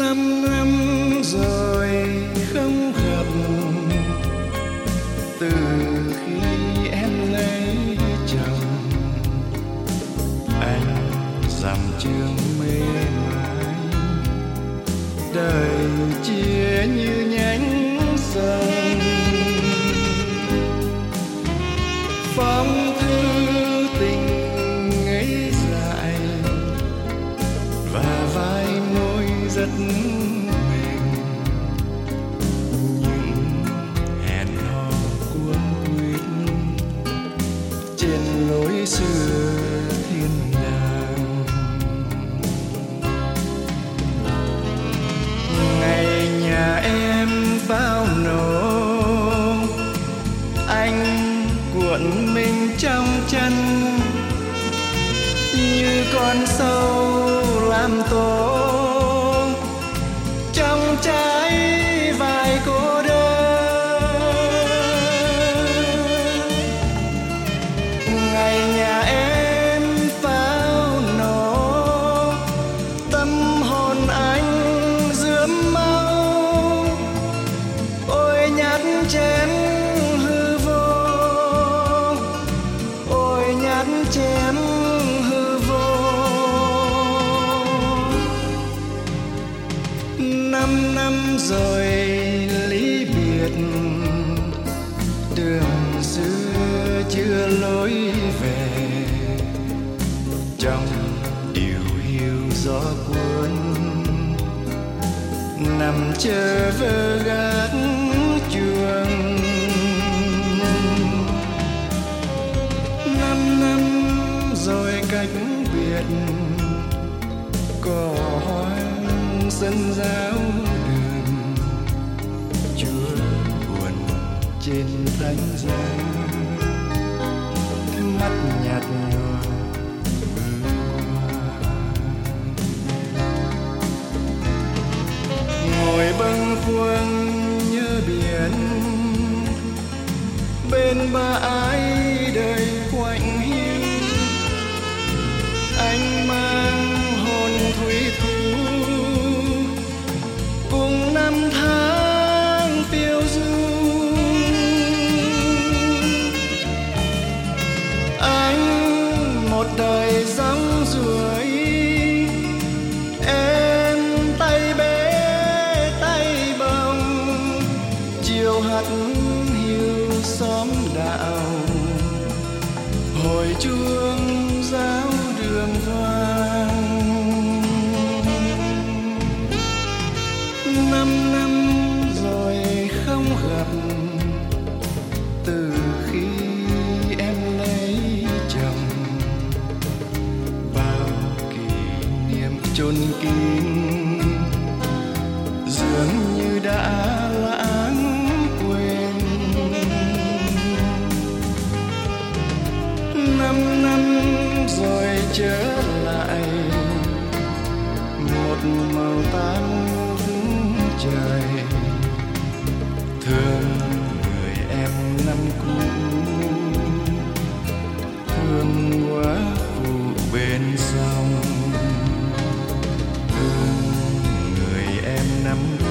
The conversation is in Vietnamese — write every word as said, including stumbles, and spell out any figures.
Năm năm rồi không gặp, từ khi em lấy chồng. Anh dằm trường mê mãi, đời chia như nhánh sông. Phong thư tình ngây dại và vai môi rất mềm, những hẹn hò cuống quýt trên lối xưa thiên đàng. Ngày nhà em pháo nổ, anh cuộn mình trong chân như con sâu làm tổ trong trái vài cô đơn. Ngày nhà em pháo nổ, tâm hồn anh rướm máu. Ôi nhát chén hư vô, ôi nhát chén hư vô. Năm năm rồi ly biệt, đường xưa chưa lối về. Trong điều hiu gió cuốn, nằm chờ vơ gác chuông. Năm năm rồi cách biệt, cỏ hoang sân giáo đường. Chúa buồn trên thánh giá, mắt nhạt nhòa bước qua. Ngồi bâng khuâng nhớ biển, bên bãi đời quạnh hiu. Anh mang hồn thủy thu cùng năm tháng phiêu du. Anh một đời sóng ruồi, em tay bế tay bồng. Chiều hắt hiu xóm đạo, hồi chuông giáo đường vang. Năm năm rồi không gặp, từ khi em lấy chồng. Bao kỷ niệm chôn kín dường như đã lãng quên. Năm năm rồi trở lại, một màu tan trời. Thương người em năm cũ, thương quá phụ bên sông. Thương người em năm